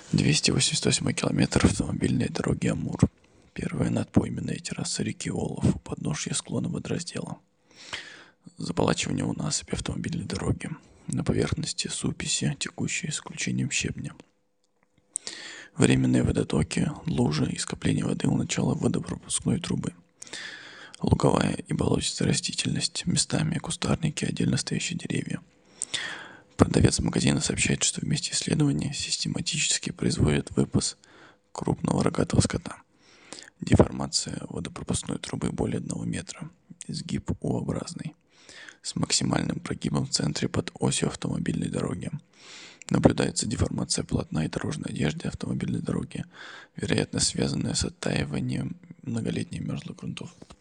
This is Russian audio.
288 километр автомобильной дороги Амур. Первая надпойменная терраса реки Олов у подножья склона водораздела. Заболачивание у насыпи автомобильной дороги. На поверхности суписи, текущие с исключением щебня. Временные водотоки, лужи и скопление воды у начала водопропускной трубы. Луговая и болотистая растительность, местами кустарники, отдельно стоящие деревья. Продавец магазина сообщает, что вместе исследования систематически производят выпас крупного рогатого скота. Деформация водопропускной трубы более 1 метра. Изгиб U-образный. С максимальным прогибом в центре под осью автомобильной дороги. Наблюдается деформация полотна и дорожной одежды автомобильной дороги, вероятно связанная с оттаиванием многолетних мерзлых грунтов.